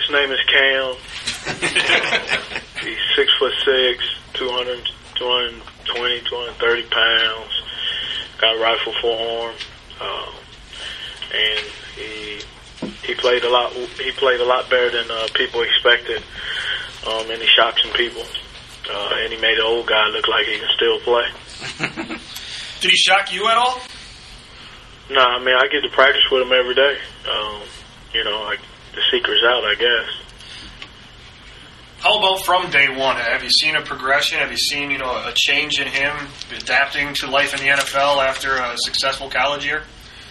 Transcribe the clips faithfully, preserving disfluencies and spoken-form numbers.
His name is Cam. He's six foot six, two hundred, two twenty, two thirty pounds. Got a rifle forearm, um, and he he played a lot. He played a lot better than uh, people expected, um, and he shocked some people. Uh, and he made the old guy look like he can still play. Did he shock you at all? No, nah, I mean I get to practice with him every day. Um, you know, I, the secret's out, I guess. How about from day one? Have you seen a progression? Have you seen, you know, a change in him adapting to life in the N F L after a successful college year?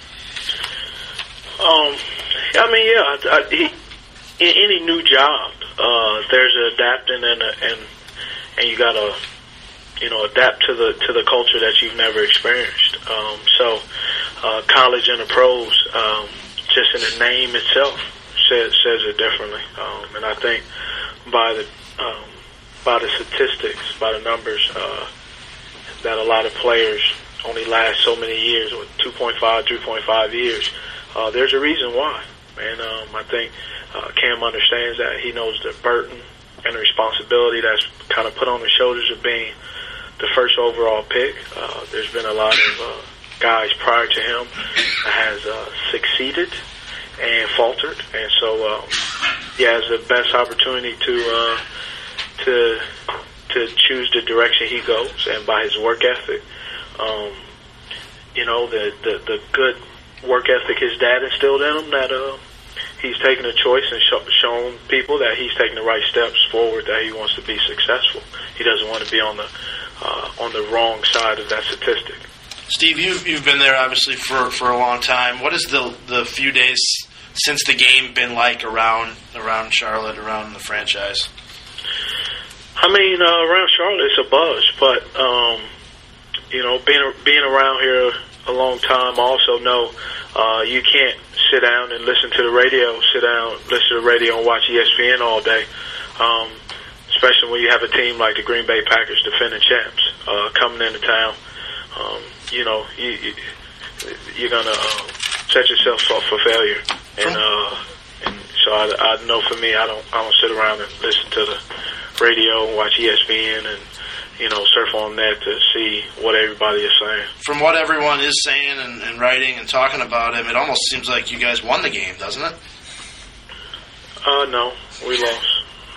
Um, I mean, yeah. I, I, he, in any new job, uh, there's an adapting and a, and and you gotta, you know, adapt to the to the culture that you've never experienced. Um, so, uh, college and the pros, um, just in the name itself, says says it differently. Um, and I think. By the um, by the statistics, by the numbers, uh, that a lot of players only last so many years, or two point five, three point five years. Uh, there's a reason why, and um, I think uh, Cam understands that. He knows the burden and the responsibility that's kind of put on the shoulders of being the first overall pick. Uh, there's been a lot of uh, guys prior to him that has uh, succeeded and faltered, and so um, he has the best opportunity to uh, to to choose the direction he goes, and by his work ethic, um, you know, the, the the good work ethic his dad instilled in him, that uh, he's taken a choice and sh- shown people that he's taking the right steps forward, that he wants to be successful. He doesn't want to be on the uh, on the wrong side of that statistic. Steve, you've, you've been there obviously for, for a long time. What has the the few days since the game been like around around Charlotte, around the franchise? I mean, uh, around Charlotte it's a buzz, but um, you know, being being around here a long time, I also know uh, you can't sit down and listen to the radio, sit down, listen to the radio and watch E S P N all day. Um, especially when you have a team like the Green Bay Packers, defending champs, uh, coming into town. Um, you know, you, you, you're gonna uh, set yourself up for failure, and uh, and so I, I know for me, I don't I don't sit around and listen to the radio and watch E S P N and you know surf on net to see what everybody is saying. From what everyone is saying and, and writing and talking about him, it almost seems like you guys won the game, doesn't it? Uh, no, we lost.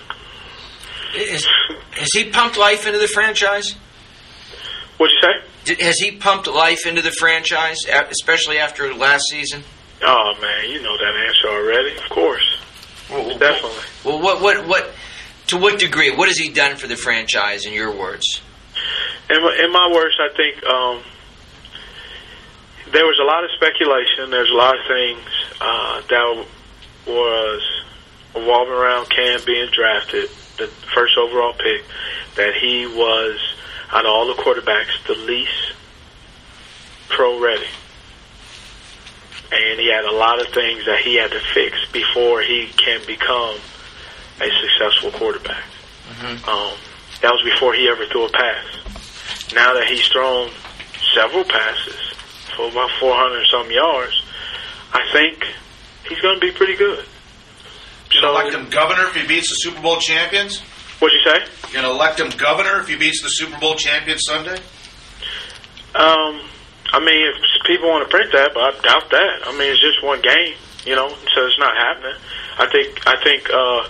Is, has he pumped life into the franchise? What'd you say? Did, has he pumped life into the franchise, especially after last season? Oh man, you know that answer already. Of course, well, definitely. Well, what, what, what? To what degree? What has he done for the franchise, in your words? In my, in my words, I think um, there was a lot of speculation. There's a lot of things uh, that was revolving around Cam being drafted, the first overall pick, that he was, out of all the quarterbacks, the least pro-ready. And he had a lot of things that he had to fix before he can become a successful quarterback. Mm-hmm. Um, that was before he ever threw a pass. Now that he's thrown several passes for about four hundred some yards, I think he's going to be pretty good. You so, elect him governor if he beats the Super Bowl champions? What'd you say? You're going to elect him governor if he beats the Super Bowl champions Sunday? Um, I mean, if people want to print that, but I doubt that. I mean, it's just one game, you know, so it's not happening. I think I think uh,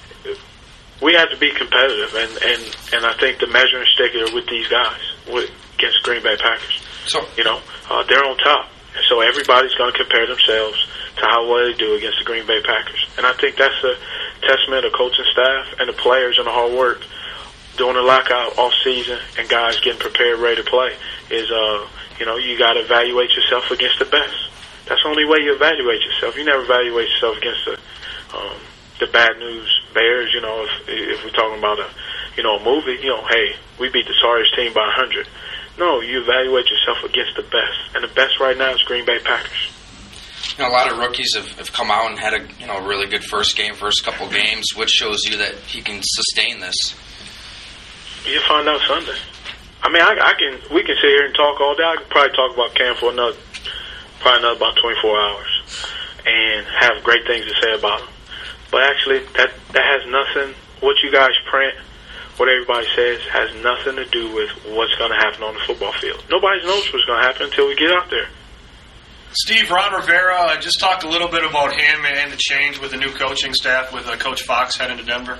we have to be competitive, and, and, and I think the measuring stick is with these guys with, against Green Bay Packers. So you know, uh, they're on top, and so everybody's going to compare themselves to how well they do against the Green Bay Packers. And I think that's a testament of coaching staff and the players and the hard work during the lockout off season and guys getting prepared, ready to play. Is uh, you know, you got to evaluate yourself against the best. That's the only way you evaluate yourself. You never evaluate yourself against the um, the bad news Bears. You know, if if we're talking about a you know a movie, you know, hey, we beat the sorriest team by a hundred. No, you evaluate yourself against the best, and the best right now is Green Bay Packers. You know, a lot of rookies have, have come out and had a you know really good first game, first couple games, which shows you that he can sustain this. You'll find out Sunday. I mean, I, I can. We can sit here and talk all day. I could probably talk about Cam for another, probably another about twenty-four hours, and have great things to say about him. but actually that that has nothing. What you guys print, what everybody says, has nothing to do with what's going to happen on the football field. Nobody knows what's going to happen until we get out there. Steve, Ron Rivera, just talk a little bit about him and the change with the new coaching staff with uh, Coach Fox heading to Denver.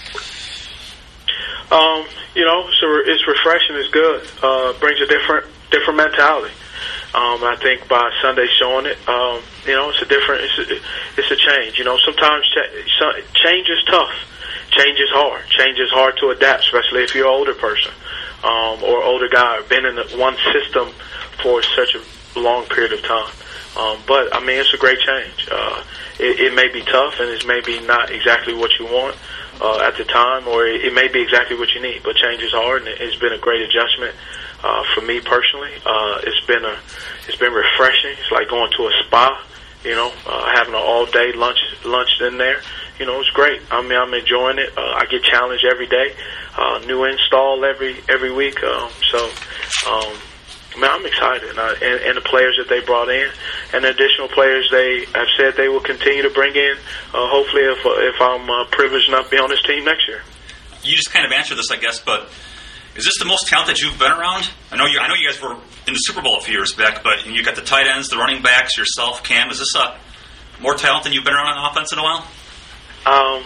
Um, you know, so it's refreshing. It's good. Uh, brings a different different mentality. Um, I think by Sunday showing it, um, you know, it's a different. It's a, it's a change. You know, sometimes ch- change is tough. Change is hard. Change is hard to adapt, especially if you're an older person um, or older guy, or been in the one system for such a long period of time. Um, but I mean, it's a great change. Uh, it, it may be tough, and it's maybe not exactly what you want uh, at the time, or it, it may be exactly what you need. But change is hard, and it's been a great adjustment uh, for me personally. Uh, it's been a, it's been refreshing. It's like going to a spa, you know, uh, having an all-day lunch lunch in there. You know, it's great. I mean, I'm enjoying it. Uh, I get challenged every day. Uh, new install every every week. Um, so. Um, Man, I'm excited, and, I, and, and the players that they brought in, and the additional players they have said they will continue to bring in. Uh, hopefully, if uh, if I'm uh, privileged enough to be on this team next year. You just kind of answered this, I guess, but is this the most talented you've been around? I know you. I know you guys were in the Super Bowl a few years back, but you got the tight ends, the running backs, yourself, Cam. Is this a more talent than you've been around on offense in a while? Um,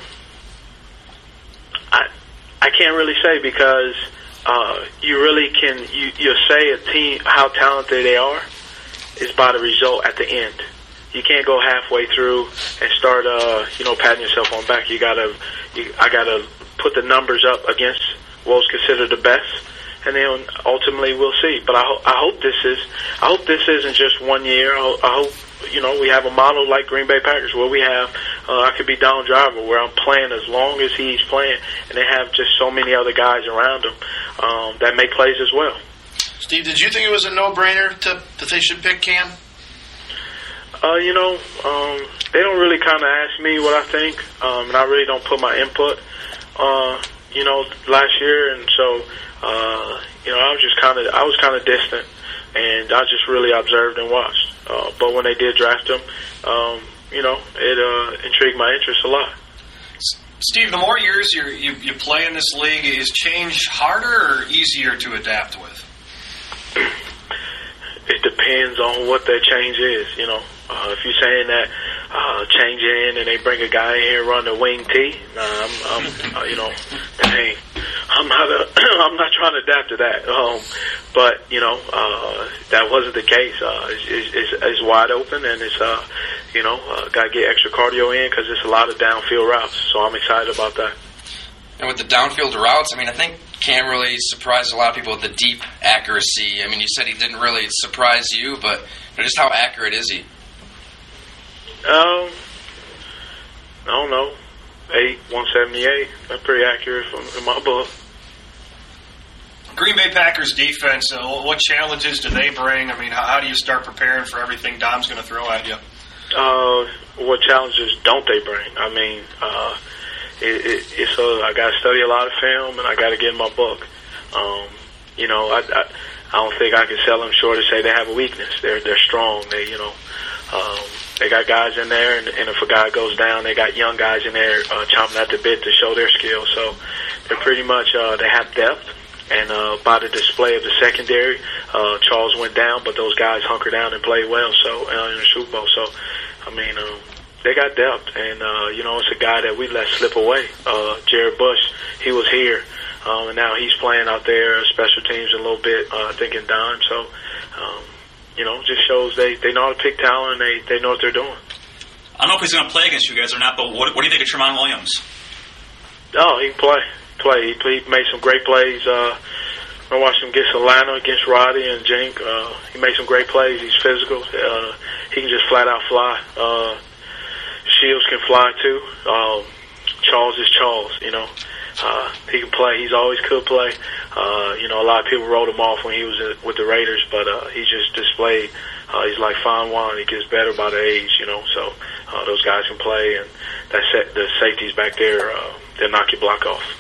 I I can't really say because. Uh, you really can, you, you'll say a team, how talented they are is by the result at the end. You can't go halfway through and start, uh, you know, patting yourself on the back. You gotta, you, I gotta put the numbers up against what's considered the best, and then ultimately we'll see. But I, ho- I hope this is, I hope this isn't just one year. I, I hope, you know, we have a model like Green Bay Packers where we have, uh, I could be Don Driver where I'm playing as long as he's playing, and they have just so many other guys around him um, that make plays as well. Steve, did you think it was a no-brainer to, that they should pick Cam? Uh, you know, um, they don't really kind of ask me what I think, um, and I really don't put my input, uh, you know, last year, and so, uh, you know, I was just kind of, I was kind of distant, and I just really observed and watched. Uh, but when they did draft him, um, you know, it uh, intrigued my interest a lot. Steve, the more years you're, you you play in this league, is change harder or easier to adapt with? It depends on what that change is, you know. Uh, if you're saying that uh, change in and they bring a guy in here run the wing T, nah, I'm, I'm uh, you know, dang, I'm not a, I'm not trying to adapt to that. Um, but you know, uh, that wasn't the case. Uh, it's, it's, it's wide open, and it's uh, you know, uh, got to get extra cardio in because it's a lot of downfield routes. So I'm excited about that. And with the downfield routes, I mean, I think Cam really surprised a lot of people with the deep accuracy. I mean, you said he didn't really surprise you, but just how accurate is he? Um, I don't know, eight, one seventy-eight. That's pretty accurate from, in my book. Green Bay Packers defense, uh, what challenges do they bring? I mean, how, how do you start preparing for everything Dom's going to throw at you? Uh, what challenges don't they bring? I mean, uh, it, it, it's a, I got to study a lot of film, and I got to get in my book. Um, you know, I, I, I don't think I can sell them short to say they have a weakness. They're they're strong. They, you know, um, they got guys in there, and, and if a guy goes down, they got young guys in there uh, chomping at the bit to show their skill. So they're pretty much uh, they have depth. And uh, by the display of the secondary, uh, Charles went down, but those guys hunkered down and played well. So uh, in the Super Bowl, so I mean, uh, they got depth, and uh, you know, it's a guy that we let slip away. Uh, Jared Bush, he was here, um, and now he's playing out there, special teams a little bit, uh, I think in dime. So, um, you know, just shows they, they know how to pick talent, and they they know what they're doing. I don't know if he's going to play against you guys or not, but what, what do you think of Tramon Williams? Oh, he can play. Play. He made some great plays. Uh, I watched him against Atlanta, against Roddy and Jink. Uh, he made some great plays. He's physical. Uh, he can just flat out fly. Uh, Shields can fly too. Um, Charles is Charles, you know. Uh, he can play. He's always could play. Uh, you know, a lot of people wrote him off when he was with the Raiders, but uh, he just displayed. Uh, he's like fine wine. He gets better by the age, you know. So uh, those guys can play, and that set, the safeties back there, uh, they'll knock your block off.